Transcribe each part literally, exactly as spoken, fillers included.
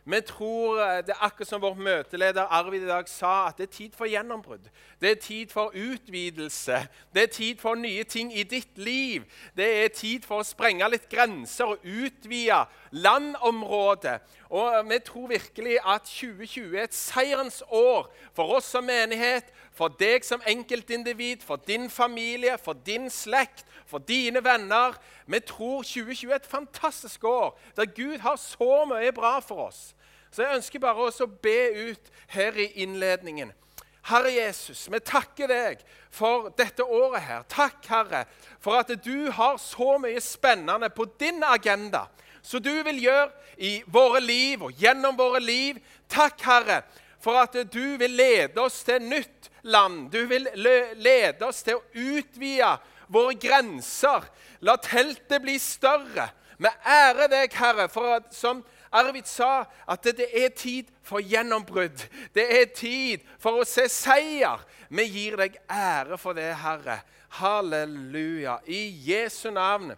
Vi tror, det er akkurat som vår møteleder Arvid i dag sa, at det er tid for gjennombrudd. Det er tid for utvidelse. Det er tid for nye ting i ditt liv. Det er tid for å sprenge litt grenser og utvide landområdet. Og vi tror virkelig at tjue tjue er et seierens år for oss som menighet, for deg som enkeltindivid, for din familie, for din slekt, for dine venner. Vi tror tjue tjue er et fantastisk år, der Gud har så mye bra for oss. Så jeg ønsker bare også å be ut her i innledningen. Herre Jesus, vi takker deg for dette året her. Takk, Herre, for at du har så mye spennende på din agenda, så du vil gjøre i våre liv og gjennom våre liv. Takk, Herre, for at du vil lede oss til nytt land. Du vil lede oss til å utvide våre grenser. La teltet bli større. Vi ærer deg, Herre, for at, som Arvid sa, at det er tid for gjennombrudd. Det er tid for å se seier. Vi gir deg ære for det, Herre. Halleluja. I Jesu navn.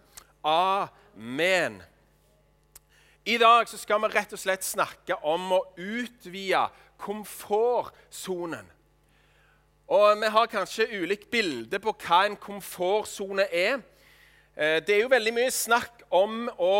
Amen. I dag så skal vi rett og slett snakke om å utvide komfortzonen. Og vi har kanskje ulikt bilde på hva en komfortzone er. Det er jo veldig mye snakk om å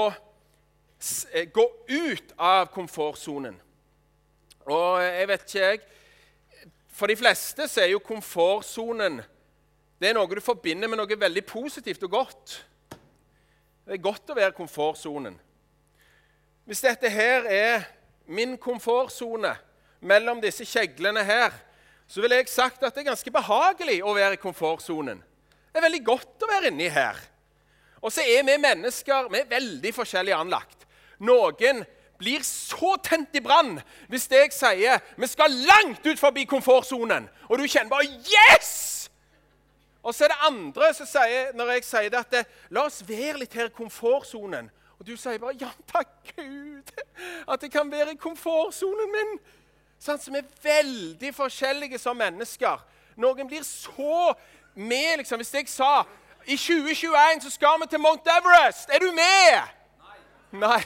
gå ut av komfortzonen. Og jeg vet ikke jeg, for de fleste så er jo komfortzonen, det er noe du forbinder med noe veldig positivt og godt. Det er godt å være i komfortzonen. Hvis dette her er min komfortzone mellom disse kjeglene her, så vil jeg sagt at det er ganske behagelig å være i komfortzonen. Det er veldig godt å være inni her. Og så er vi mennesker, vi er veldig forskjellig anlagt. Noen blir så tent i brann hvis jeg sier vi skal langt ut forbi komfortzonen, og du kjenner bare yes! Og så er det andre som sier, når jeg sier det, at det, la oss være litt her i komfortzonen, og du sier bare ja, takk Gud at jeg kan være i komfortzonen min. Sånn som er veldig forskjellige som mennesker. Noen blir så med, liksom, hvis jeg sa i tjue tjueen så skal vi til Mount Everest, er du med? Nei. Nei.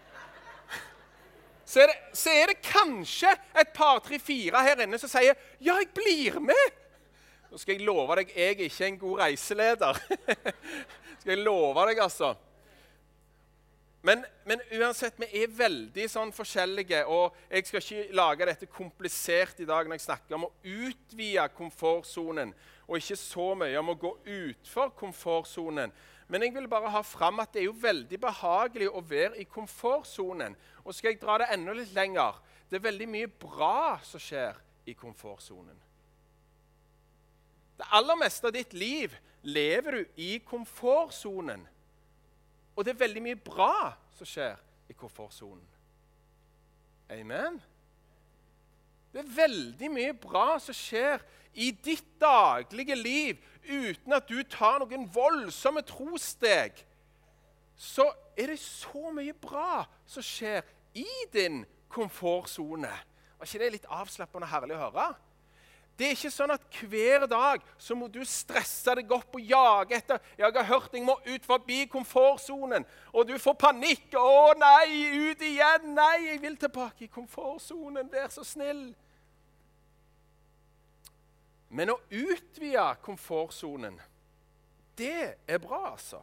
Så er, det, så er det kanskje et par, tre, fire her inne som sier, ja, jeg blir med. Nå skal jeg love deg, jeg er ikke en god reiseleder. Skal jeg love deg, altså. Men, men uansett, vi er veldig sånn forskjellige, og jeg skal ikke lage dette komplisert i dag når jeg snakker om å utvide komfortzonen, og ikke så mye om å gå utfor komfortzonen. Men jeg vil bare ha frem at det er jo veldig behagelig å være i komfortzonen. Og skal jeg dra det enda litt lenger, det er veldig mye bra som skjer i komfortzonen. Det aller meste av ditt liv lever du i komfortzonen. Og det er veldig mye bra som skjer i komfortzonen. Amen. Det er veldig mye bra som skjer i ditt daglige liv uten at du tar noen voldsomme trosteg. Så er det så mye bra som skjer i din komfortzone. Var ikke det litt avslappende og herlig å høre? Det er ikke sånn at hver dag så må du stresse deg opp og jage etter. Jeg har hørt jeg må ut forbi komfortzonen, og du får panikk. Å nei, ut igjen. Nei, jeg vil tilbake i komfortzonen. Vær så snill. Men å utvide komfortzonen, det er bra, altså.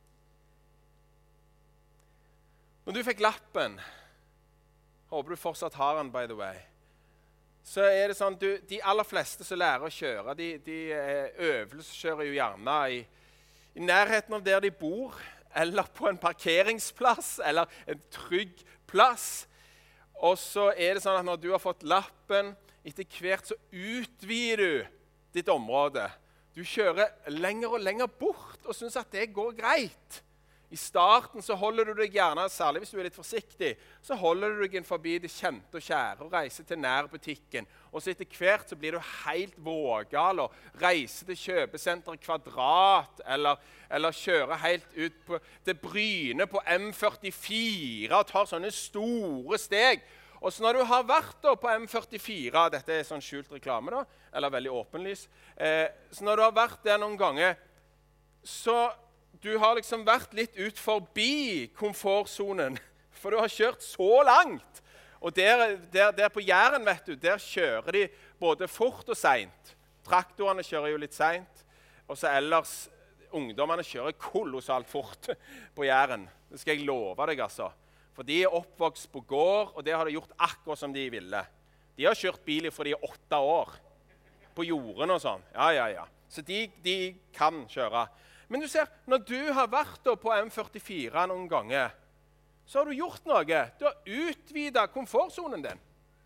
Når du fikk lappen, håper du fortsatt har den, by the way, så er det sånn, du, de aller fleste som lærer å kjøre, de, de øvelseskjører jo gjerne i, i nærheten av der de bor, eller på en parkeringsplass, eller en trygg plass. Og så er det sånn at når du har fått lappen, etter hvert så utvider du ditt område. Du kjører lenger og lenger bort og synes at det går greit. I starten så holder du deg gjerne, særlig hvis du er litt forsiktig, så holder du deg inn forbi det kjente og kjære og reiser til nærbutikken. Og så etter hvert så blir du helt vågal og reiser til kjøpesenter Kvadrat, eller, eller kjører helt ut på det Bryne på M førtifire og tar sånne store steg. Og så når du har vært da på M førtifire, dette er sånn skjult reklame da, eller veldig åpenlys, eh, så når du har vært der noen ganger, så du har liksom vært litt ut forbi komfortzonen, for du har kjørt så langt, Og der, der, der på Jæren, vet du, der kjører de både fort og sent. Traktorene kjører jo litt sent, og så ellers ungdommene kjører kolossalt fort på Jæren. Det skal jeg love deg, altså. For de er oppvokst på gård, og det har de gjort akkurat som de ville. De har kjørt bil fra de er åtte år, på jorden og sånn. Ja, ja, ja. Så de, de kan kjøre. Men du ser, når du har vært på M førtifire noen ganger, så har du gjort noe. Du har utvidet komfortzonen din.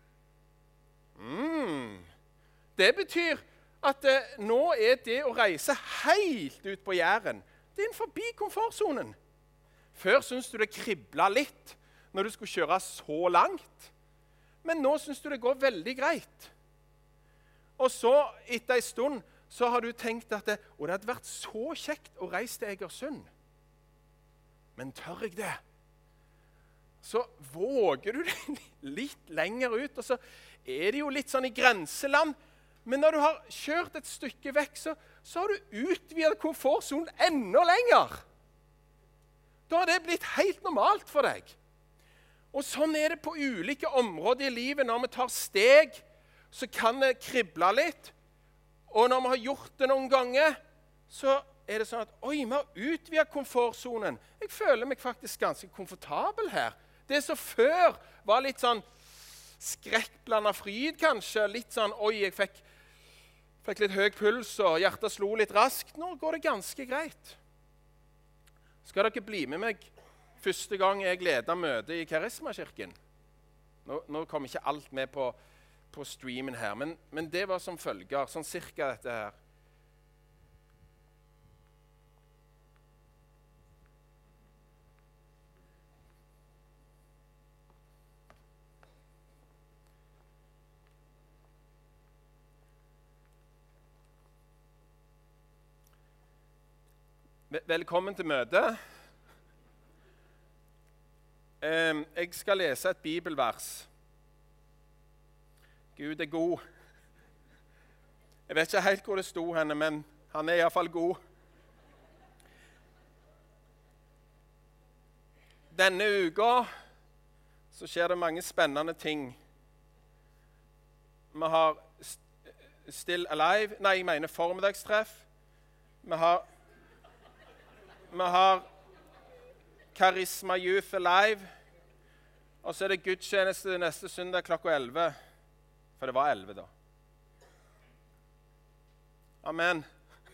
Mm. Det betyr at eh, nå er det å reise helt ut på Jæren, det er forbi komfortzonen. Før syntes du det kriblet litt når du skulle kjøre så langt. Men nå synes du det går veldig greit. Og så, etter en stund, så har du tenkt at det, og det hadde vært så kjekt å reise til Egersund. Men tør jeg det? Så våger du det litt lenger ut, og så er det jo litt sånn i grenseland. Men når du har kjørt et stykke vekk, så, så har du utvidet komfortzonen enda lenger. Da har det blitt helt normalt for deg. Og sånn er det på ulike områder i livet. Når vi tar steg, så kan det krible litt. Og når vi har gjort det noen ganger, så er det sånn at oi, vi har utvidet komfortzonen. Jeg føler meg faktisk ganske komfortabel her. Det som før var litt sånn skrekkblandet fryd, kanskje. Litt sånn, oi, jeg fikk, fikk litt høy puls, og hjertet slo litt raskt. Nå går det ganske greit. Skal dere bli med meg første gang jeg leder møte i Karismakirken? Nå, nå kommer ikke alt med på, på streamen her, men, men det var som følger, sånn cirka dette her. Velkommen til møtet. Jeg skal lese et bibelvers. Gud er god. Jeg vet ikke helt hvor det sto henne, men han er i hvert fall god. Denne uka så skjer det mange spennende ting. Vi har Still Alive, nei, jeg mener formiddagstreff. Vi har Vi har Karisma Youth Alive, og så er det gudstjeneste neste søndag klokka elleve. For det var elleve da. Amen.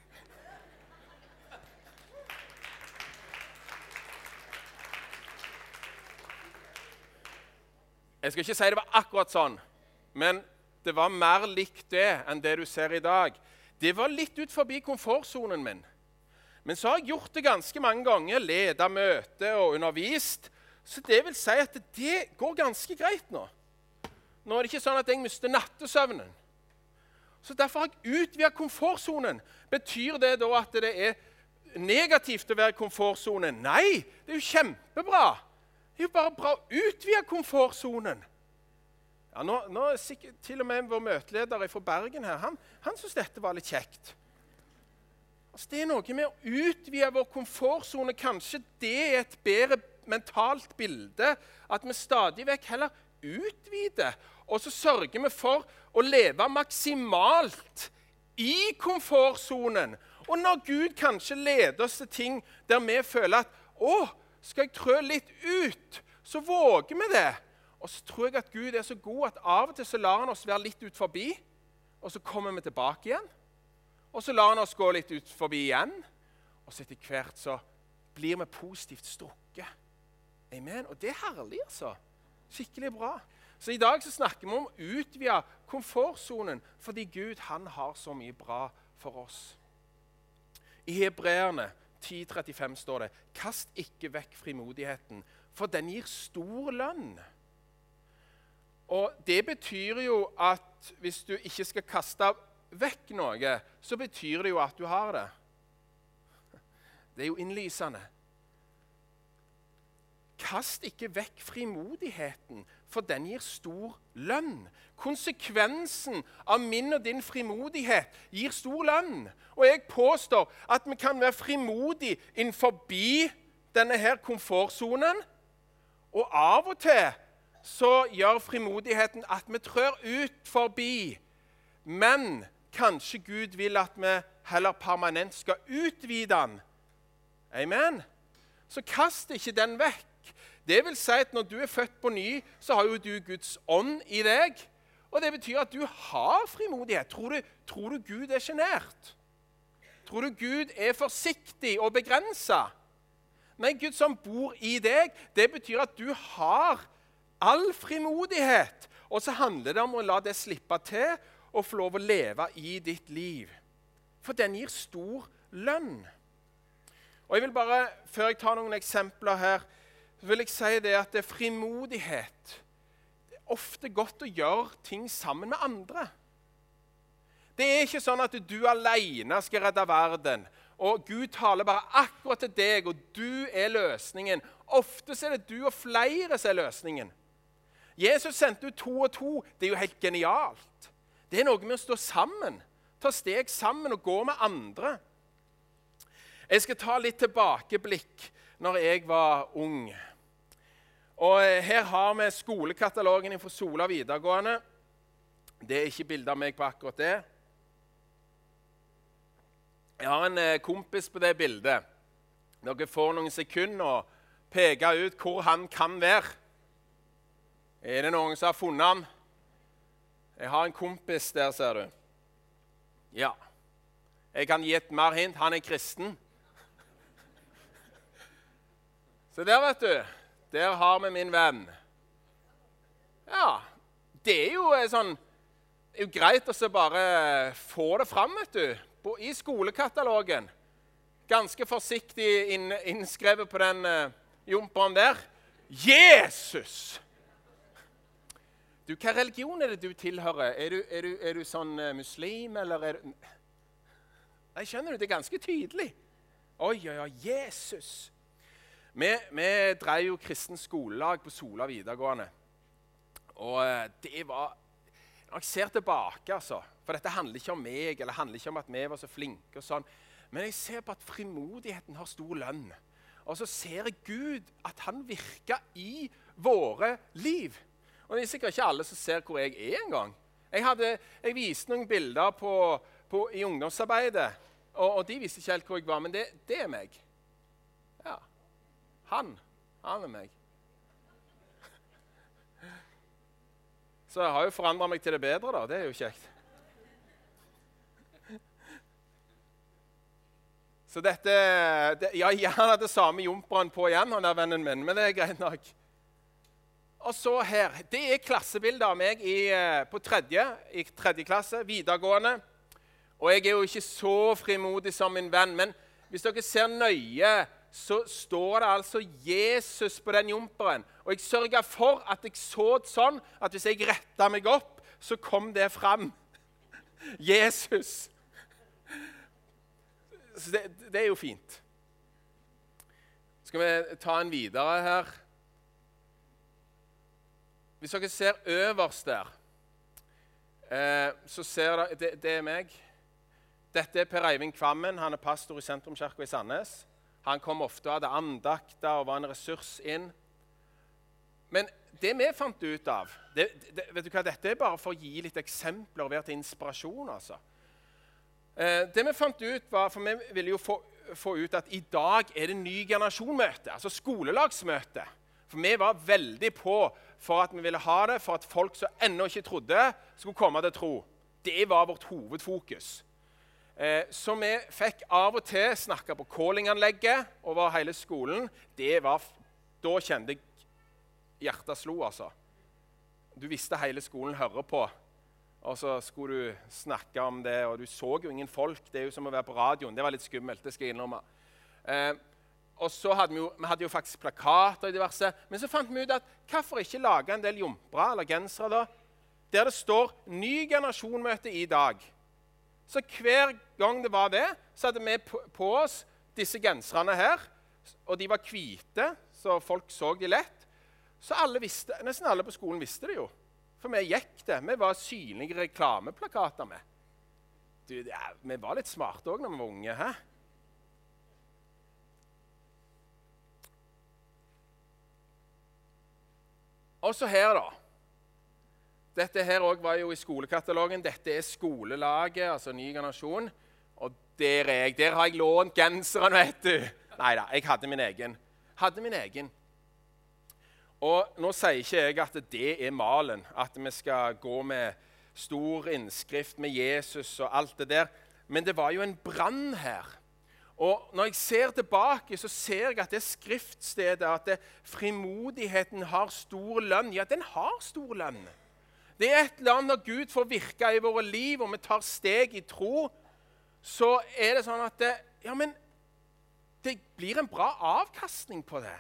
Jeg skal ikke si det var akkurat sånn, men det var mer likt det enn det du ser i dag. Det var litt ut forbi komfortzonen min. Men så har jeg gjort det ganske mange ganger, ledet møte og undervist. Så det vil si at det går ganske greit nå. Nå er det ikke sånn at jeg mister nattesøvnen. Så derfor har jeg utvidet komfortzonen. Betyr det da at det er negativt å være i komfortzonen? Nei, det er jo kjempebra. Det er jo bare bra å utvide komfortzonen. Ja, nå, nå er sikkert, til og med vår møteleder fra Bergen her, han, han synes dette var litt kjekt. Altså, det er noe med å utvide vår komfortzone. Kanskje det er et bedre mentalt bilde, at vi stadig vekk heller utvider, og så sørger vi for å leve maksimalt i komfortzonen. Og når Gud kanskje leder oss til ting der vi føler at å, skal jeg trø litt ut, så våger vi det. Og så tror jeg at Gud er så god at av og til så lar han oss være litt ut forbi, og så kommer vi tilbake igjen. Og så lar han oss gå litt ut forbi igjen, og så etter hvert så blir vi positivt strukket. Amen. Og det er herlig, altså. Skikkelig bra. Så i dag så snakker vi om å utvide komfortzonen, fordi Gud, han har så mye bra for oss. I Hebreerne ti trettifem står det, kast ikke vekk frimodigheten, for den gir stor lønn. Og det betyr jo at hvis du ikke skal kaste vekk noe, så betyr det jo at du har det. Det er jo innlysende. Kast ikke vekk frimodigheten, for den gir stor lønn. Konsekvensen av min og din frimodighet gir stor lønn. Og jeg påstår at vi kan være frimodige innenfor denne her komfortzonen, og av og til så gjør frimodigheten at vi trør ut forbi. Men kanskje Gud vil at vi heller permanent skal utvide den. Amen. Så kast ikke den vekk. Det vil si at når du er født på ny, så har jo du Guds ånd i deg. Og det betyr at du har frimodighet. Tror du, tror du Gud er genert? Tror du Gud er forsiktig og begrenset? Nei, Gud som bor i deg, det betyr at du har all frimodighet. Og så handler det om å la det slippe til og få lov å leve i ditt liv. For den gir stor lønn. Og jeg vil bare, før jeg tar noen eksempler her, så vil jeg si det at det er frimodighet. Det er ofte godt å gjøre ting sammen med andre. Det er ikke sånn at du alene skal redde verden, og Gud taler bare akkurat til deg, og du er løsningen. Ofte er det du og flere som er løsningen. Jesus sendte ut to og to. Det er jo helt genialt. Det er noe med å stå sammen, ta steg sammen og gå med andre. Jeg skal ta litt tilbakeblikk når jeg var ung. Og her har vi skolekatalogen fra Sola videregående. Det er ikke bilder av meg på akkurat det. Jeg har en kompis på det bildet. Dere får noen sekunder å peke ut hvor han kan være. Er det noen som har funnet han? Jeg har en kompis der, ser du. Ja. Jeg kan gi et mer hint. Han er kristen. Så der, vet du. Der har vi min venn. Ja, det er jo sånn, det er jo greit å så bare få det fram, vet du, på, i skolekatalogen. Ganske forsiktig inn, innskrevet på den uh, jumperen der. Jesus! Du, hva religion er det du tilhører? Er du, er du, er du sånn uh, muslim, eller er du... Nei, skjønner du, det er ganske tydelig. Oi, oi, oi, Jesus! Vi, vi drev jo kristen skolelag på Sola videregående. Og det var, når jeg ser tilbake, altså, for dette handler ikke om meg, eller handler ikke om at vi var så flinke og sånn, men jeg ser på at frimodigheten har stor lønn. Og så ser jeg Gud at han virker i våre liv. Og det er sikkert ikke alle som ser hvor jeg er en gang. Jeg, hadde, jeg viste noen bilder på, på, i ungdomsarbeidet, og, og de visste ikke helt hvor jeg var, men det, det er meg. Ja. Han, han er meg. Så jeg har jo forandret meg til det bedre da, det er jo kjekt. Så dette, det, ja, jeg hadde det samme jumperen på igjen, han der vennen min, men det er greit nok. Og så her, det er klassebilder av meg i, på tredje, i tredje klasse, videregående. Og jeg er jo ikke så frimodig som min venn, men hvis dere ser nøye, så står det altså Jesus på den jumperen. Og jeg sørget for at jeg så det sånn, at hvis jeg rettet meg opp, så kom det fram. Jesus. Så det, det er jo fint. Skal vi ta en videre her? Hvis dere ser øverst der, eh, så ser dere, det, det er meg. Dette er Per Eivind Kvammen, han er pastor i Sentrumskirken i Sandnes. Han kom ofte og hadde andakter og var en ressurs inn. Men det vi fant ut av, det, det, vet du hva, dette er bare for å gi litt eksempler og være til inspirasjon, altså. Eh, det vi fant ut var, for vi ville jo få, få ut at i dag er det ny generasjonmøte, altså skolelagsmøte. For vi var veldig på for at vi ville ha det, for at folk som ennå ikke trodde, skulle komme til tro. Det var vårt hovedfokus. Eh, så vi fikk av og til snakke på callinganlegget over hele skolen. Det var, da kjente jeg hjertet slo, altså. Du visste hele skolen hører på, og så skulle du snakke om det, og du så jo ingen folk. Det er jo som å være på radioen. Det var litt skummelt, det skal jeg innrømme. Eh, og så hadde vi jo, vi hadde jo faktisk plakater i diverse, men så fant vi ut at hvorfor ikke lage en del jumpere eller gensere da, der det står ny generasjonmøte i dag. Så hver gang det var det, så hadde vi på, på oss disse genserne her, og de var hvite, så folk så de lett. Så alle visste, nesten alle på skolen visste det jo, for vi gikk det. Vi var synlige reklameplakater med. Du, ja, vi var litt smarte også når vi var unge, hæ? Og så her da. Dette her også var jo i skolekatalogen. Dette er skolelaget, altså ny generasjon. Og der er jeg. Der har jeg lånt genseren, vet du. Neida, jeg hadde min egen. Hadde min egen. Og nå sier ikke jeg at det er malen, at vi skal gå med stor innskrift med Jesus og alt det der. Men det var jo en brann her. Og når jeg ser tilbake, så ser jeg at det skriftstedet, at det, frimodigheten har stor lønn. Ja, den har stor lønn. Det er et eller annet når Gud får virke i våre liv, og vi tar steg i tro, så er det sånn at det, ja, men det blir en bra avkastning på det.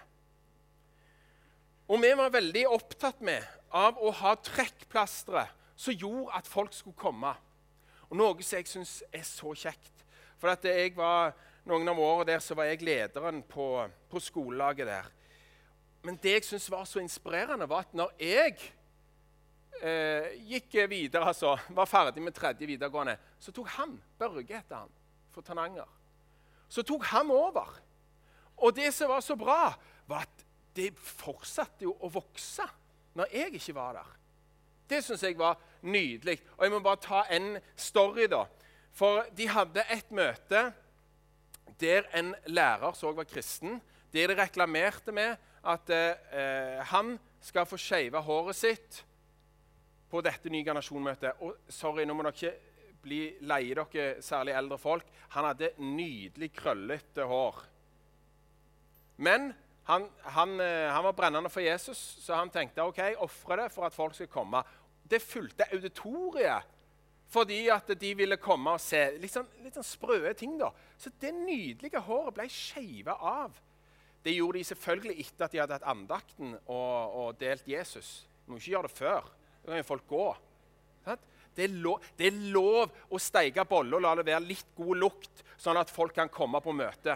Og vi var veldig opptatt med av å ha trekkplastre som gjorde at folk skulle komme. Og noe som jeg synes er så kjekt. For at jeg var, noen av årene der så var jeg lederen på, på skolelaget der. Men det jeg synes var så inspirerende var at når jeg eh, gikk videre, altså, var ferdig med tredje videregående, så tok han, Børge etter han, for Tananger. Så tok han over. Og det som var så bra, var at det fortsatte jo å vokse når jeg ikke var der. Det synes jeg var nydelig. Og jeg må bare ta en story da. For de hadde et møte der en lærer så var kristen, der de reklamerte med at eh, han skal få skjeve håret sitt på dette nye generasjonmøtet. Og sorry, nå må dere ikke bli leie dere, særlig eldre folk. Han hadde nydelig krøllete hår. Men Han, han, han var brennende for Jesus, så han tenkte, ok, offre det for at folk skal komme. Det fulgte auditoriet, fordi at de ville komme og se. Litt sånn, litt sånn sprøde ting da. Så det nydelige håret ble skjevet av. Det gjorde de selvfølgelig etter at de hadde hatt andakten og, og delt Jesus. De må ikke gjøre det før. Da kan jo folk gå. Det er, lov, det er lov å steike bolle og la det være litt god lukt, sånn at folk kan komme på møte.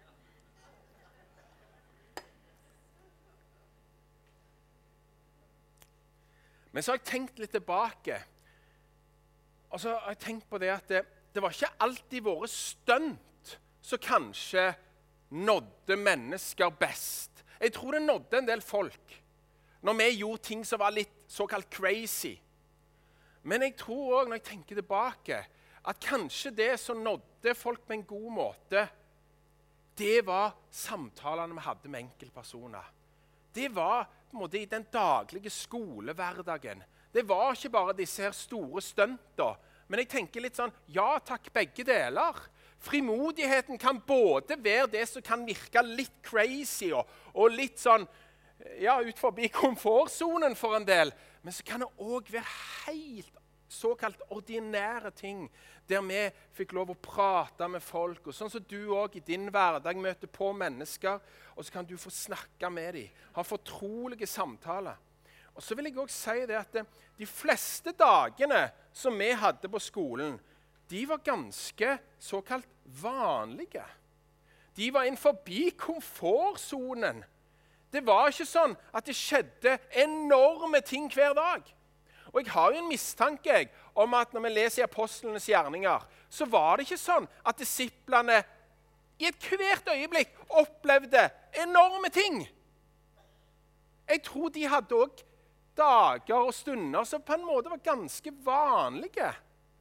Men så har jeg tenkt litt tilbake, og så har jeg tenkt på det at det, det var ikke alltid våre stunt som kanskje nådde mennesker best. Jeg tror det nådde en del folk når vi gjorde ting som var litt såkalt crazy. Men jeg tror også, når jeg tenker tilbake, at kanskje det som nådde folk på en god måte, det var samtalene vi hadde med enkeltpersoner. Det var på en måte i den daglige skolehverdagen. Det var ikke bare disse her store stunter. Men jeg tenker litt sånn, ja takk, begge deler. Frimodigheten kan både være det som kan virke litt crazy og, og litt sånn, ja, ut forbi komfortzonen for en del. Men så kan det også være helt såkalt ordinære ting, der vi fikk lov å prate med folk, og sånn som du også i din hverdag møter på mennesker, og så kan du få snakke med dem, ha fortrolige samtaler. Og så vil jeg også si det at de fleste dagene som vi hadde på skolen, de var ganske såkalt vanlige. De var innenfor komfortzonen. Det var ikke sånn at det skjedde enorme ting hver dag. Og jeg har jo en mistanke jeg, om at når vi leser i apostlenes gjerninger, så var det ikke sånn at disiplene i et hvert øyeblikk opplevde enorme ting. Jeg tror de hadde også dager og stunder som på en måte var ganske vanlige.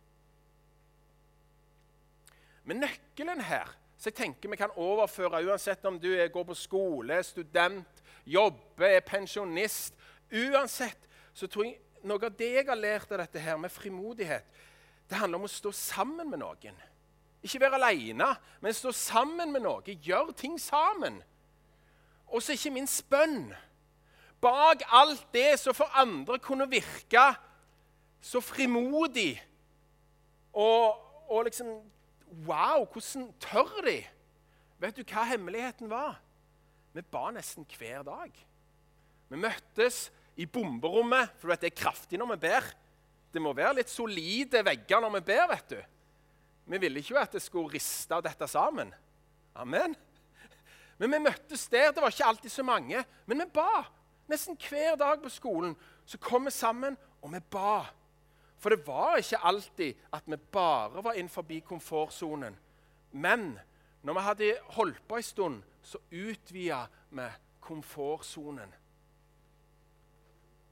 Men nøkkelen her, så jeg tenker vi kan overføre, uansett om du er, går på skole, student, jobber, er pensjonist, uansett, så tror jeg noe av det jeg har lært av dette her med frimodighet, det handler om å stå sammen med noen. Ikke være alene, men stå sammen med noen. Gjør ting sammen. Og så ikke minst bønn. Bak alt det som for andre kunne virke så frimodig. Og, og liksom, wow, hvordan tør de? Vet du hva hemmeligheten var? Vi ba nesten hver dag. Vi møttes i bomberommet, for det er kraftig når vi ber. Det må være litt solide vegger når vi ber, vet du. Vi ville ikke at det skulle riste av dette sammen. Amen. Men vi møttes der, det var ikke alltid så mange, men vi ba. Nesten hver dag på skolen så kom vi sammen, og vi ba. For det var ikke alltid at vi bare var innenfor komfortzonen. Men når vi hadde holdt på en stund, så utvidet vi komfortzonen.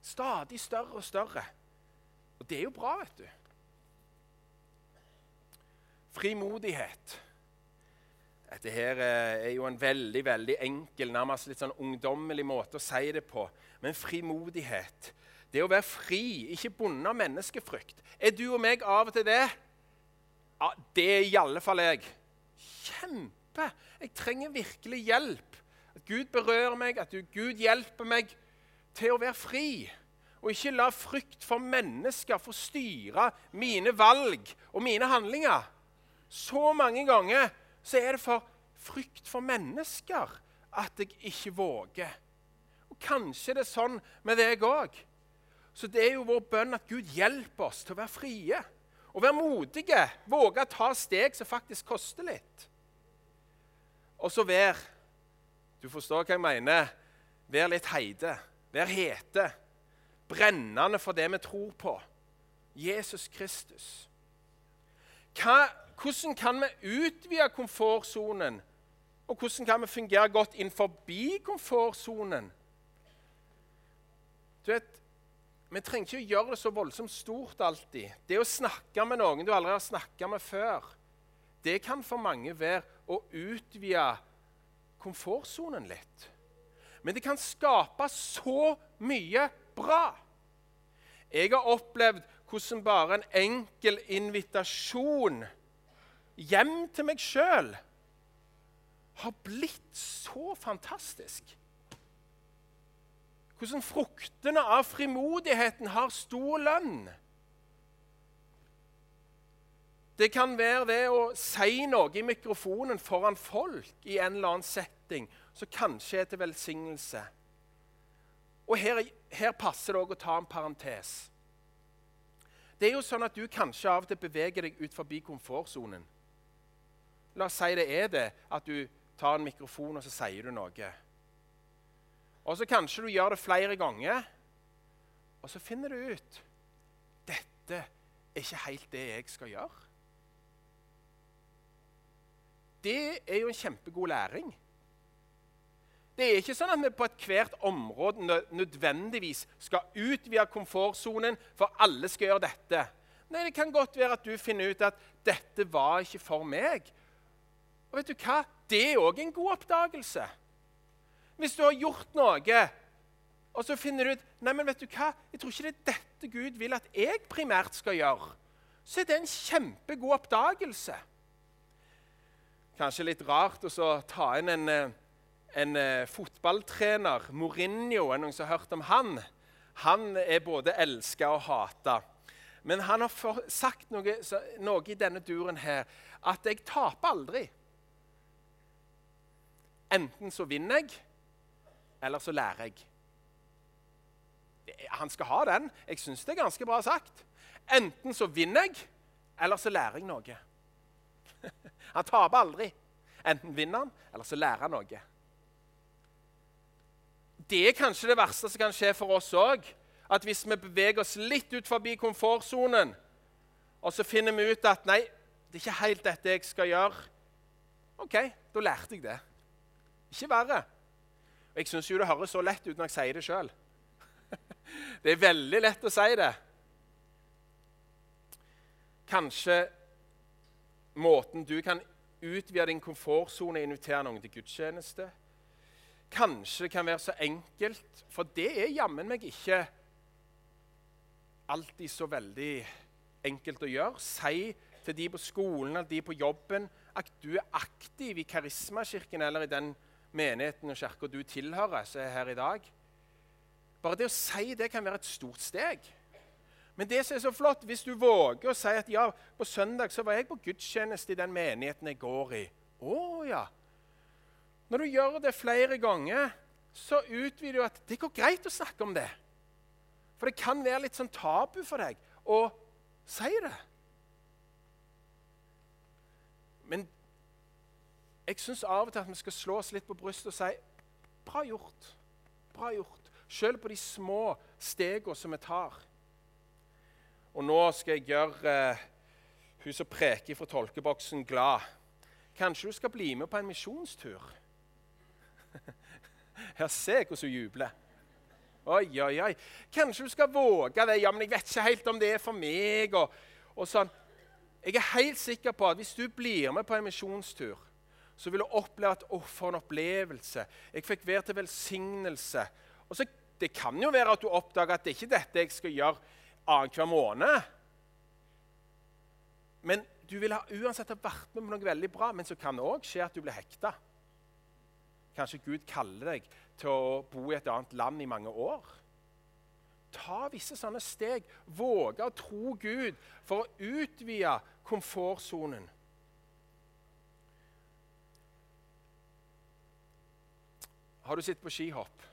Stadig større og større. Og det er jo bra, vet du. Frimodighet. Dette her er jo en veldig, veldig enkel, nærmest litt sånn ungdommelig måte å si det på. Men frimodighet, det å være fri, ikke bundet av menneskefrykt. Er du og meg av og til det? Ja, det er i alle fall jeg. Kjempe! Jeg trenger virkelig hjelp. At Gud berører meg, at Gud hjelper meg til å være fri. Og ikke la frykt for mennesker få styre mine valg og mine handlinger. Så mange ganger så er det for frykt for mennesker at jeg ikke våger. Og kanskje det er sånn med deg også. Så det er jo vår bønn at Gud hjelper oss til å være frie. Og være modige, våge å ta steg som faktisk koster litt. Og så vær, du forstår hva jeg mener, vær litt heide, vær hete, brennende for det vi tror på. Jesus Kristus. Hva Hvordan kan vi utvide komfortzonen? Og hvordan kan vi fungere godt inn forbi komfortzonen? Du vet, vi trenger ikke å gjøre det så voldsomt stort alltid. Det å snakke med noen du aldri har snakket med før, det kan for mange være å utvide komfortzonen litt. Men det kan skape så mye bra. Jeg har opplevd hvordan bare en enkel invitasjon hjem til meg selv har blitt så fantastisk. Hvordan fruktene av frimodigheten har stor lønn. Det kan være det å si noe i mikrofonen foran folk i en eller annen setting, som kanskje er til velsignelse. Og her, her passer det også å ta en parentes. Det er jo sånn at du kanskje av og til beveger deg ut forbi komfortzonen. La oss si det er det, at du tar en mikrofon og så sier du noe. Og så kanskje du gjør det flere ganger, og så finner du ut, dette er ikke helt det jeg skal gjøre. Det er jo en kjempegod læring. Det er ikke sånn at vi på et hvert område nødvendigvis skal utvide komfortzonen, for alle skal gjøre dette. Nei, det kan godt være at du finner ut at dette var ikke for meg. Og vet du hva? Det er også en god oppdagelse. Hvis du har gjort noe, og så finner du ut, nei, men vet du hva? Jeg tror ikke det er dette Gud vil at jeg primært skal gjøre. Så er det en kjempegod oppdagelse. Kanskje litt rart å så ta inn en, en fotballtrener, Mourinho, er noen som har hørt om han. Han er både elsket og hatet. Men han har for, sagt noe, så, noe i denne duren her, at jeg taper aldri. Enten så vinner jeg, eller så lærer jeg. Han skal ha den. Jeg synes det er ganske bra sagt. Enten så vinner jeg, eller så lærer jeg noe. Han taper aldri. Enten vinner han, eller så lærer han noe. Det er kanskje det verste som kan skje for oss også. At hvis vi beveger oss litt ut forbi komfortzonen, og så finner vi ut at nei, det er ikke helt dette jeg skal gjøre. Ok, da lærte jeg det. Ikke verre. Og jeg synes jo det høres så lett ut når jeg sier det selv. Det er veldig lett å si det. Kanskje måten du kan utvide din komfortzone og invitere noen til gudstjeneste. Kanskje det kan være så enkelt, for det er jammen meg ikke alltid så veldig enkelt å gjøre. Si til de på skolen eller de på jobben at du er aktiv i Karismakirken eller i den menigheten og kirken du tilhører, som er her i dag. Bare det å si det kan være et stort steg. Men det som er så flott, hvis du våger å si at ja, på søndag så var jeg på gudstjeneste i den menigheten jeg går i. Å ja. Når du gjør det flere ganger, så utvider du at det går greit å snakke om det. For det kan være litt sånn tabu for deg å si det. Men jeg synes av og til at vi skal slå oss litt på brystet og si, bra gjort, bra gjort. Selv på de små stegene som vi tar. Og nå skal jeg gjøre eh, hun som preker fra tolkeboksen glad. Kanskje du skal bli med på en misjonstur? Her ser jeg hvordan hun jubler. Oi, oi, oi. Kanskje du skal våge det. Ja, men jeg vet ikke helt om det er for meg. Og, og sånn. Jeg er helt sikker på at hvis du blir med på en misjonstur, så vil du oppleve at, å, for en opplevelse. Jeg fikk være til velsignelse. Og så, det kan jo være at du oppdager at det ikke er dette jeg skal gjøre annen hver måned. Men du vil ha uansett ha vært med på noe veldig bra, men så kan det også skje at du blir hekta. Kanskje Gud kaller deg til å bo i et annet land i mange år. Ta visse sånne steg. Våge å tro Gud for å utvide komfortzonen. Har du sittet på skihopp?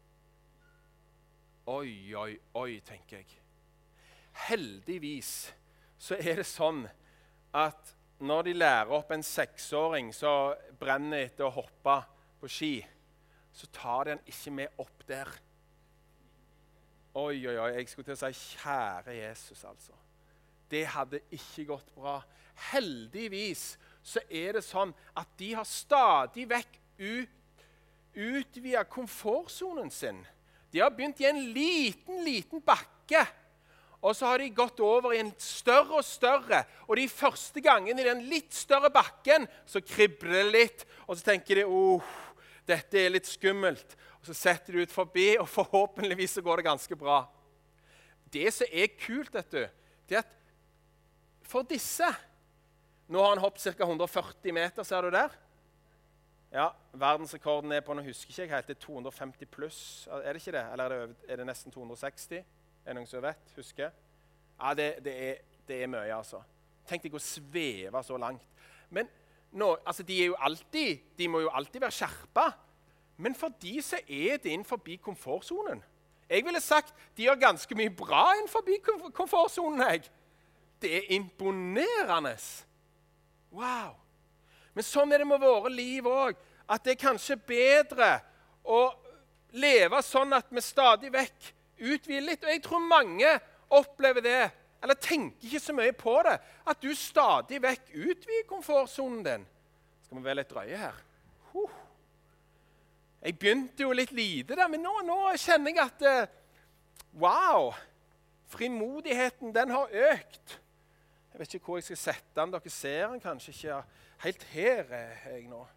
Oi, oi, oi, tenker jeg. Heldigvis så er det sånn at når de lærer opp en seksåring som brenner etter å hoppe på ski, så tar de den ikke med opp der. Oi, oi, oi, jeg skulle til å si kjære Jesus, altså. Det hadde ikke gått bra. Heldigvis så er det sånn at de har stadig vekk ut, utvidet komfortzonen sin. De har begynt i en liten, liten bakke, og så har de gått over i en større og større. Og de første gangene i den litt større bakken, så kribler det litt. Og så tenker de, åh, dette er litt skummelt. Og så setter de ut forbi, og forhåpentligvis så går det ganske bra. Det som er kult, vet du, det er at for disse, nå har han hoppet ca. hundre og førti meter, ser du der? Ja, verdensrekorden er på, nå husker ikke jeg helt, det er to hundre og femti pluss. Er det ikke det? Eller er det, er det nesten to hundre og seksti? Er det noen som vet? Husker? Ja, det, det, er, det er mye, altså. Tenk deg å sveve så langt. Men nå, altså, de, er jo alltid, de må jo alltid være skjerpet. Men for de så er det innenfor komfortzonen. Jeg ville sagt de gjør ganske mye bra innenfor komfortzonen. Jeg. Det er imponerende. Wow. Men sånn er det med våre liv også. At det er kanskje bedre å leve sånn at vi stadig vekk utvider litt. Og jeg tror mange opplever det, eller tenker ikke så mye på det, at du stadig vekk utvider komfortzonen din. Skal vi være litt drøye her? Huh. Jeg begynte jo litt lite der, men nå, nå kjenner jeg at wow, frimodigheten den har økt. Jeg vet ikke hvor jeg skal sette den. Dere ser den kanskje ikke helt her er jeg nå.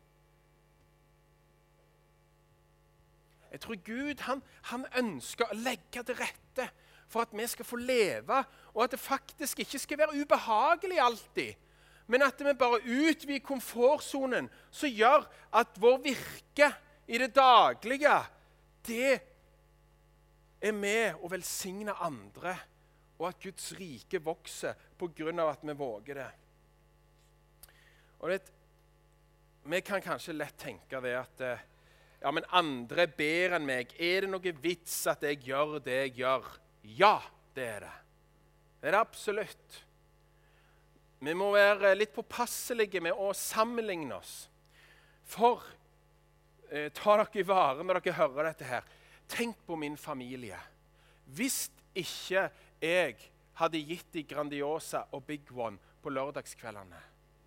Jeg tror Gud han, han ønsker å legge til rette for at vi skal få leve, og at det faktisk ikke skal være ubehagelig alltid, men at vi bare utvider komfortzonen, som gjør at vår virke i det daglige, det er med å velsigne andre, og at Guds rike vokser på grunn av at vi våger det. Og det, vi kan kanskje lett tenke det at ja, men andre er bedre enn meg. Er det noe vits at jeg gjør det jeg gjør? Ja, det er det. Det er det absolutt. Vi må være litt påpasselige med å sammenligne oss. For, eh, ta dere i vare når dere hører dette her. Tenk på min familie. Hvis ikke jeg hadde gitt de Grandiosa og Big One på lørdagskveldene,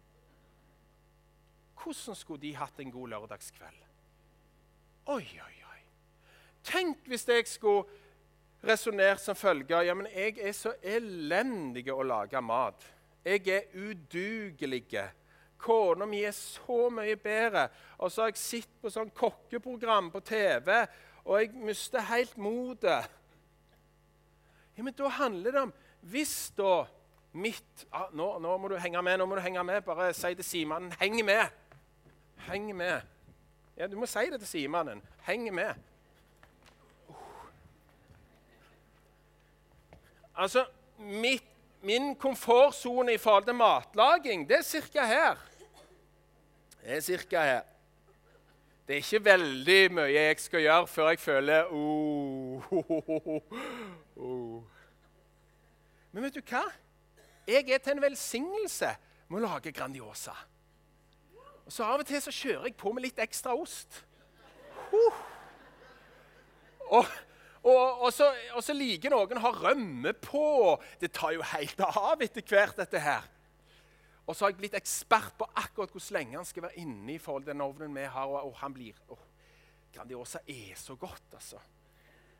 hvordan skulle de hatt en god lørdagskveld? Oi, oi, oi. Tenk hvis jeg skulle resonert som følger, ja, men jeg er så elendig å lage mat. Jeg er udugelige. Kona mi er så mye bedre. Og så har jeg sett på sånn kokkeprogram på T V, og jeg mister helt modet. Ja, men da handler det om, hvis da mitt, ah, nå, nå må du henge med, nå må du henge med, bare si til Simanen, heng med, heng med. Ja, du må si det til Simanen. Heng med. Uh. Altså, mitt, min komfortzone i forhold til matlaging, det er cirka her. Det er cirka her. Det er ikke veldig mye jeg skal gjøre før jeg føler oh, oh, oh, oh. Men vet du hva? Jeg er til en velsignelse med å lage Grandiosa. Og så av og til så kjører jeg på med litt ekstra ost. Uh. Og, og, og, så, og så liker noen å ha rømme på. Det tar jo helt av etter hvert, dette her. Og så har jeg blitt ekspert på akkurat hvor lenge han skal være inne i forhold til den ovnen vi har. Og, og han blir... Oh, Grandiosa er så godt, altså.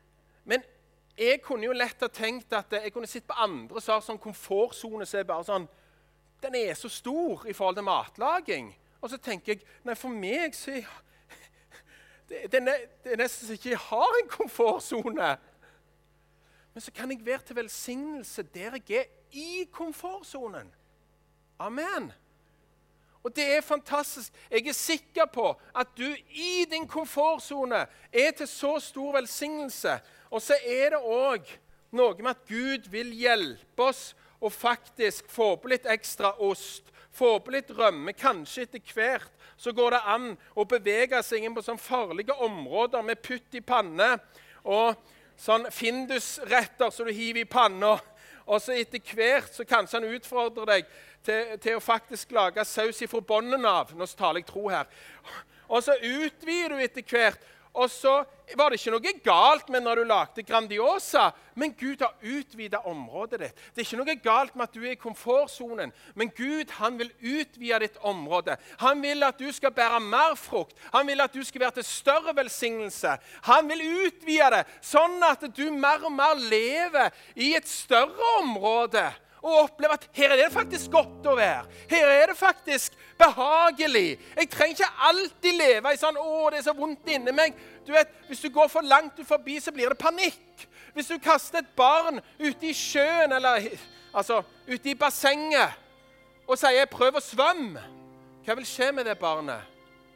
Men jeg kunne jo lett ha tenkt at jeg kunne sitte på andre som har sånn komfortzone som er bare sånn, den er så stor i forhold til matlaging. Og så tenker jeg, nei for meg så er det, det, er, det er nesten så ikke jeg har en komfortzone. Men så kan jeg være til velsignelse der jeg er i komfortzonen. Amen. Og det er fantastisk. Jeg er sikker på at du i din komfortzone er til så stor velsignelse. Og så er det også noe med at Gud vil hjelpe oss å faktisk få på litt ekstra ost, få på litt rømme, kanskje etter hvert. Så går det an å bevege seg inn på sånne farlige områder med putt i panne og sånn Findus-retter som du hiver i panna. Og så etter hvert så kanskje han utfordrer deg til, til å faktisk lage saus ifra bånden av. Nå taler jeg tro her. Og så utvider du etter hvert. Og så var det ikke noe galt med når du lagde Grandiosa, men Gud har utvidet området ditt. Det er ikke noe galt med at du er i komfortzonen, men Gud han vil utvide ditt område. Han vil at du skal bære mer frukt. Han vil at du skal være til større velsignelse. Han vil utvide det, sånn at du mer og mer lever i et større område. Og oppleve at her er det faktisk godt å være. Her er det faktisk behagelig. Jeg trenger ikke alltid leve i sånn, å, det er så vondt inni meg. Du vet, hvis du går for langt ut forbi, så blir det panikk. Hvis du kaster et barn ute i sjøen, eller altså, ute i bassenget, og sier, prøv å svømme, hva vil skje med det barnet?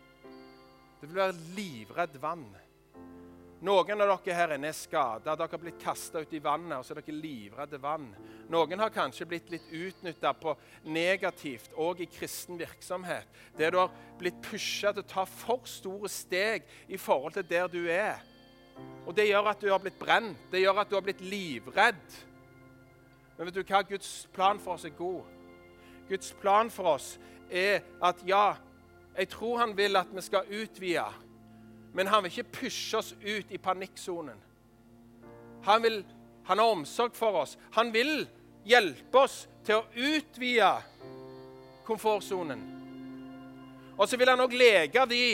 Det vil være livredd vann. Noen av dere her inne er skadet, dere har blitt kastet ut i vannet, og så er dere livredde vann. Noen har kanskje blitt litt utnyttet på negativt, og i kristen virksomhet. Der du har blitt pushet til å ta for store steg i forhold til der du er. Og det gjør at du har blitt brent, det gjør at du har blitt livredd. Men vet du hva? Guds plan for oss er god. Guds plan for oss er at ja, jeg tror han vil at vi skal utvide, men han vil ikke pushe oss ut i panikkzonen. Han, vil, han har omsorg for oss. Han vil hjelpe oss til å utvide komfortzonen. Og så vil han også lege de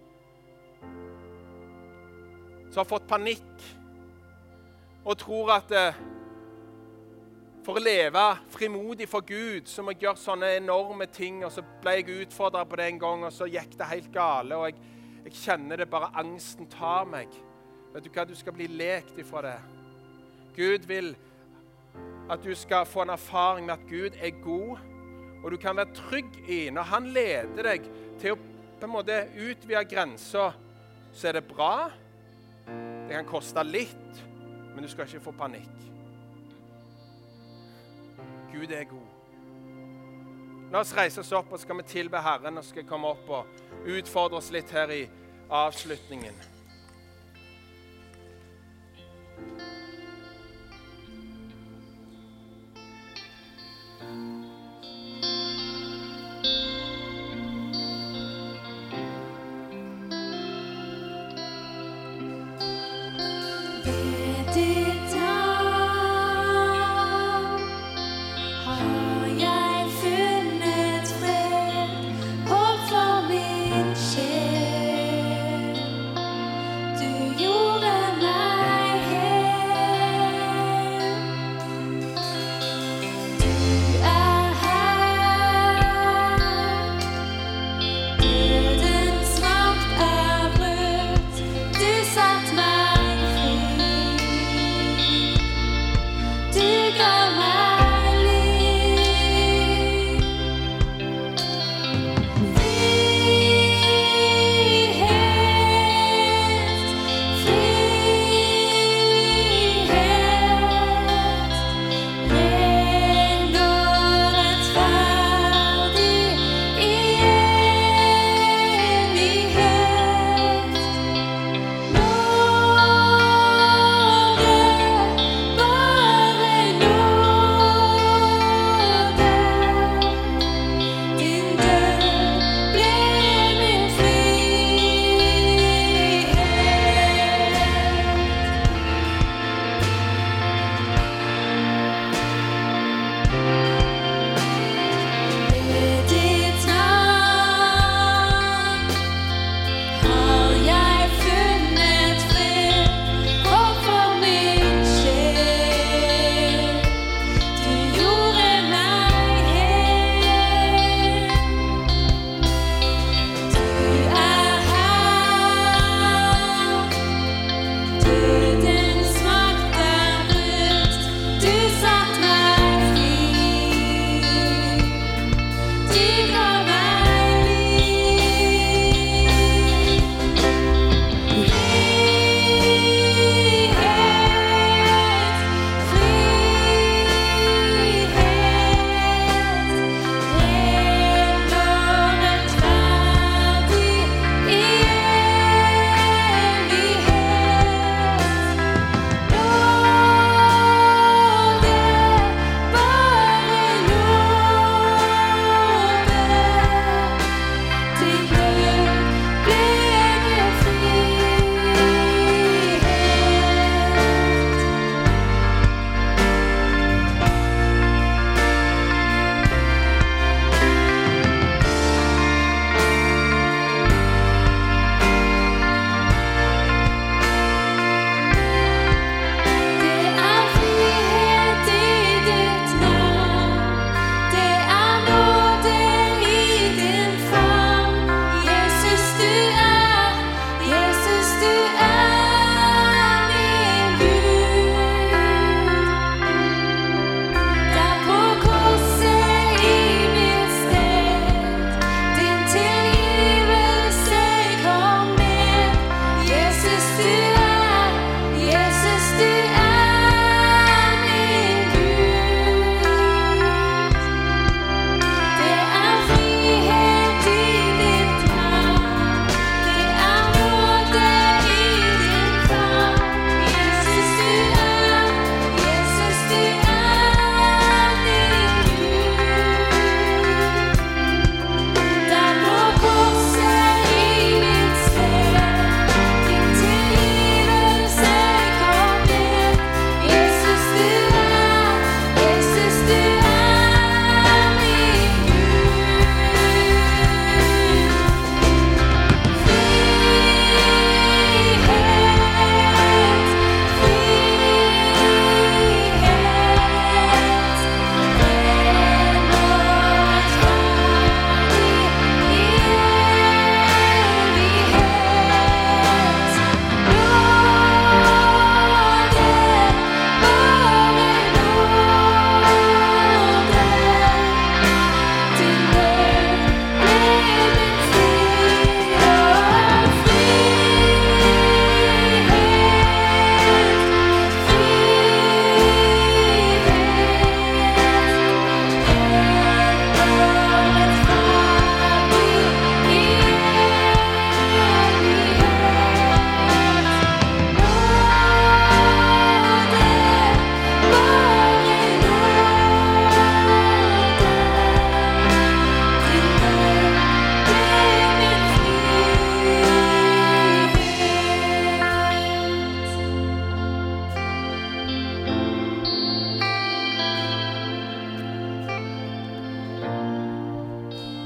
som har fått panikk og tror at eh, for å leve frimodig for Gud så må jeg gjøre sånne enorme ting. Og så ble jeg utfordret på det en gang, og så gikk det helt gale, og jeg Jeg kjenner det bare, angsten tar meg. Vet du hva? Du skal bli lekt ifra det. Gud vil at du skal få en erfaring med at Gud er god, og du kan være trygg i, når han leder deg til å på en måte utvide grenser, så er det bra. Det kan koste litt, men du skal ikke få panikk. Gud er god. La oss reise oss opp, og skal vi tilbe Herren, og skal komme opp og utfordre oss litt her i avslutningen. Sjel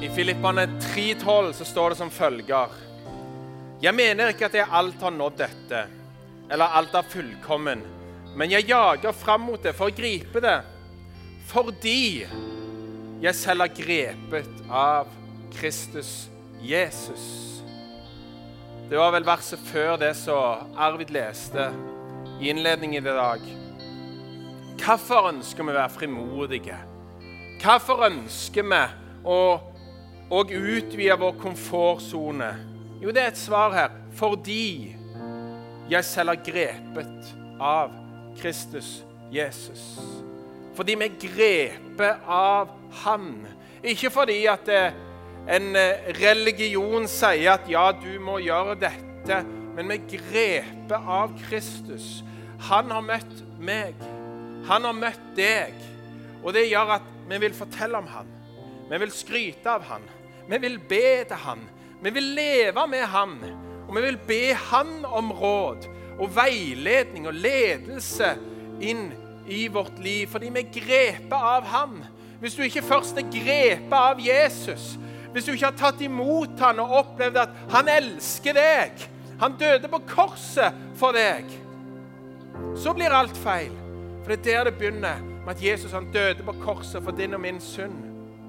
Filipperne tre tolv så står det som følger: Jeg mener ikke at jeg alt har nådd dette, eller alt er fullkommen, men jeg jager frem mot det for å gripe det, fordi jeg selv er grepet av Kristus Jesus. Det var vel verset før det som Arvid leste i innledningen i dag. Hvorfor ønsker vi å være frimodige? Hvorfor ønsker vi å, å utvide vår komfortzone? Jo, det er et svar her. Fordi jeg selv er grepet av Kristus Jesus. Fordi vi er grepet av Han. Ikke fordi at det en religion sier at ja, du må gjøre dette, men vi er grepet av Kristus. Han har møtt meg. Han har møtt deg. Og det gjør at vi vil fortelle om han. Vi vil skryte av han. Vi vil be til han. Vi vil leve med han. Og vi vil be han om råd og veiledning og ledelse inn i vårt liv, fordi vi er grepet av han. Hvis du ikke først er grepet av Jesus, hvis du ikke har tatt imot han og opplevd at han elsker deg, han døde på korset for deg, så blir alt feil. For det er der det begynner, med at Jesus han døde på korset for din og min synd.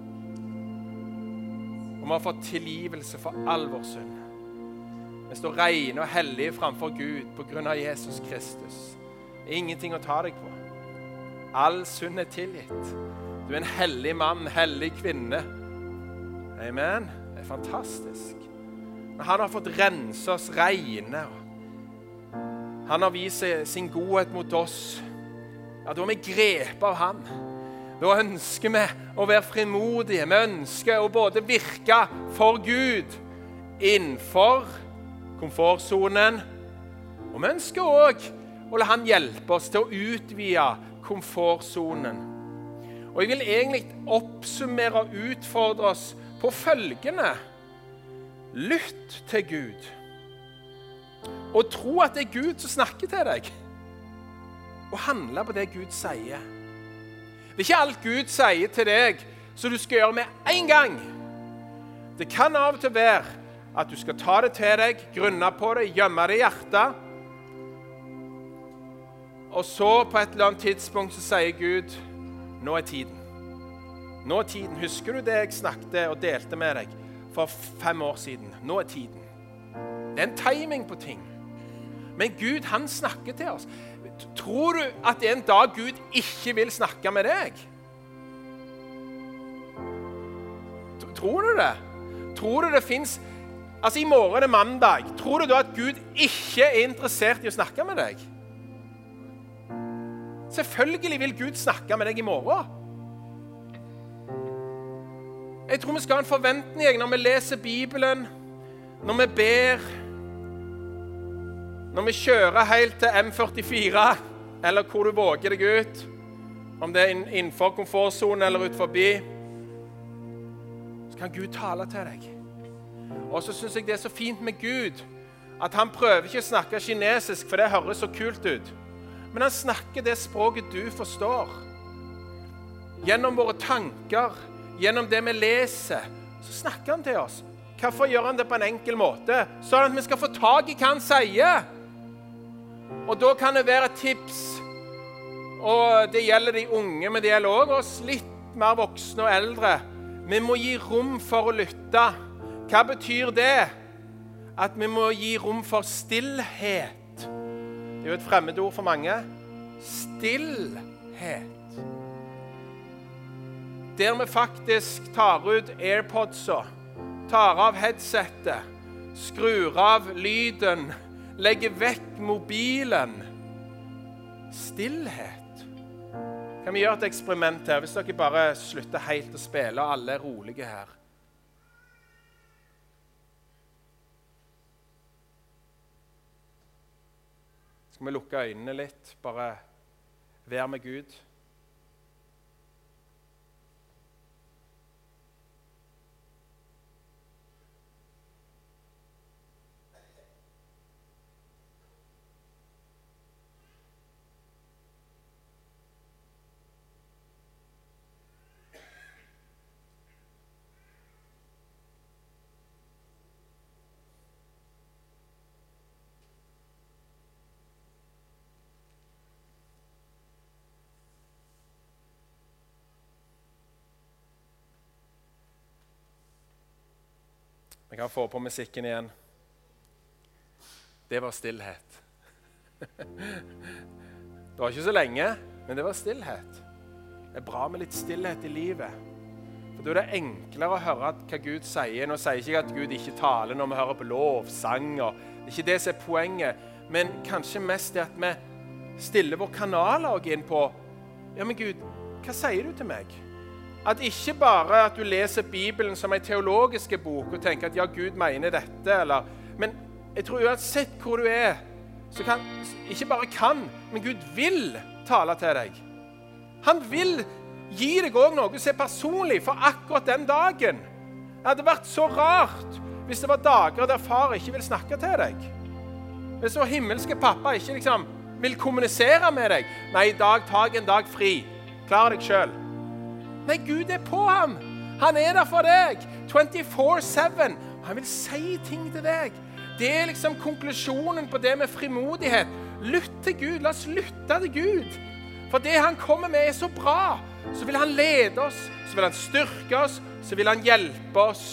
Og vi har fått tilgivelse for all vår synd. Vi står rene og hellige framfor Gud på grunn av Jesus Kristus. Det er ingenting å ta deg på. All synd er tilgitt. Du er en hellig mann, hellig kvinne. Amen. Det er fantastisk. Men han har fått rense oss rene. Han har vist sin godhet mot oss. Ja, da er vi grepet av han. Da ønsker vi å være frimodige. Vi ønsker å både virke for Gud innenfor komfortzonen, og vi ønsker også å la han hjelpe oss til å utvide komfortzonen. Og jeg vil egentlig oppsummere og utfordre oss på følgende: lytt til Gud, og tro at det er Gud som snakker til deg, og handle på det Gud sier. Det er ikke alt Gud sier til deg så du skal gjøre med en gang. Det kan av og til være at du skal ta det til deg, grunne på det, gjemme det i hjertet, og så på et eller annet tidspunkt så sier Gud: nå er tiden. Nå er tiden. Husker du det jeg snakket og delte med deg for fem år siden? Nå er tiden. Det er en timing på ting. Men Gud, han snakker til oss. Tror du at det er en dag Gud ikke vil snakke med deg? Tror du det? Tror du det finnes... Altså, i morgen er det mandag. Tror du da at Gud ikke er interessert i å snakke med deg? Selvfølgelig vil Gud snakke med deg i morgen. Jeg tror vi skal ha en forventning når vi leser Bibelen, når vi ber, når vi kjører helt til M førtifire, eller hvor du våger deg ut, om det er innenfor komfortzonen eller ut forbi, så kan Gud tale til deg. Og så synes jeg det er så fint med Gud, at han prøver ikke å snakke kinesisk, for det høres så kult ut. Men han snakker det språket du forstår. Gjennom våre tanker, gjennom det vi leser, så snakker han til oss. Hvorfor gjør han det på en enkel måte? Sånn at vi skal få tag i hva han sier. Og da kan det være et tips, og det gjelder de unge, men det gjelder også oss litt mer voksne og eldre. Vi må gi rom for å lytte. Hva betyr det? At vi må gi rom for stillhet. Det er jo et fremmedord for mange. Stillhet. Der vi faktisk tar ut AirPodsa, tar av headsetet, skrur av lyden, legger vekk mobilen. Stillhet. Kan vi gjøre et eksperiment her, hvis dere bare slutter helt å spille, og alle er rolige her? Skal vi lukke øynene litt, bare være med Gud? Jeg kan få på musikken igjen. Det var stillhet. Det var ikke så lenge, men det var stillhet. Det er bra med litt stillhet i livet. For da er det enklere å høre hva Gud sier. Nå sier ikke jeg at Gud ikke taler når vi hører på lovsang. Og det er ikke det som er poenget. Men kanskje mest det at vi stiller vår kanal og inn på, ja, men Gud, hva sier du til meg? At ikke bare at du leser Bibelen som en teologisk bok og tenker at ja, Gud mener dette, eller, men jeg tror uansett hvor du er, så kan, ikke bare kan, men Gud vil tale til deg. Han vil gi deg også noe som er personlig for akkurat den dagen. Det hadde vært så rart hvis det var dager der far ikke vil snakke til deg. Hvis vår himmelske pappa ikke liksom vil kommunisere med deg. Nei, i dag tar jeg en dag fri. Klar deg selv. Nei, Gud er på ham. Han er der for deg. twenty-four seven. Han vil si ting til deg. Det er liksom konklusjonen på det med frimodighet. Lytt til Gud. La oss lytte til Gud. For det han kommer med er så bra. Så vil han lede oss. Så vil han styrke oss. Så vil han hjelpe oss.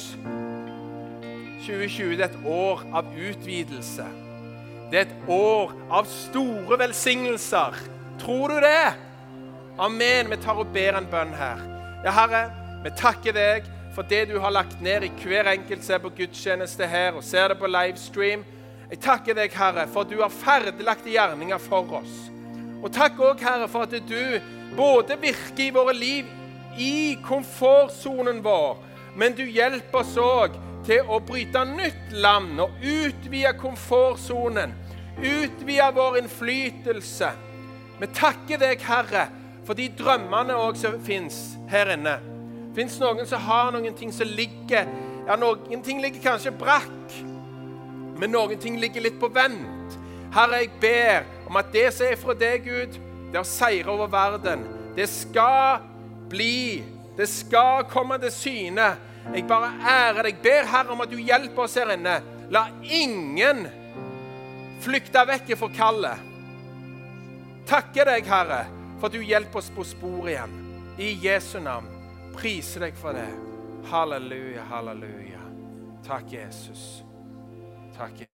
tjue tjue det er et år av utvidelse. Det er et år av store velsignelser. Tror du det? Amen. Vi tar og ber en bønn her. Ja, Herre, vi takker deg for det du har lagt ned i hver enkelt ser på gudstjeneste her og ser det på livestream. Jeg takker deg, Herre, for at du har ferdiglagte gjerninger for oss. Og takk også, Herre, for at du både virker i våre liv i komfortzonen vår, men du hjelper oss også til å bryte nytt land og utvide komfortzonen, utvide vår innflytelse. Vi takker deg, Herre, for de drømmene også som finnes her inne. Finnes noen som har noen ting som ligger, ja, noen ting ligger kanskje brakk, men noen ting ligger litt på vent. Herre, jeg ber om at det som er fra deg, Gud, det er å seire over verden. Det skal bli, det skal komme til syne. Jeg bare ærer deg, ber Herre om at du hjelper oss her inne. La ingen flykte vekk fra kallet. Takker deg, Herre, for at du hjelper oss på sporet igjen. I Jesu navn. Priser deg for det. Halleluja, halleluja. Takk, Jesus. Takk, Jesus.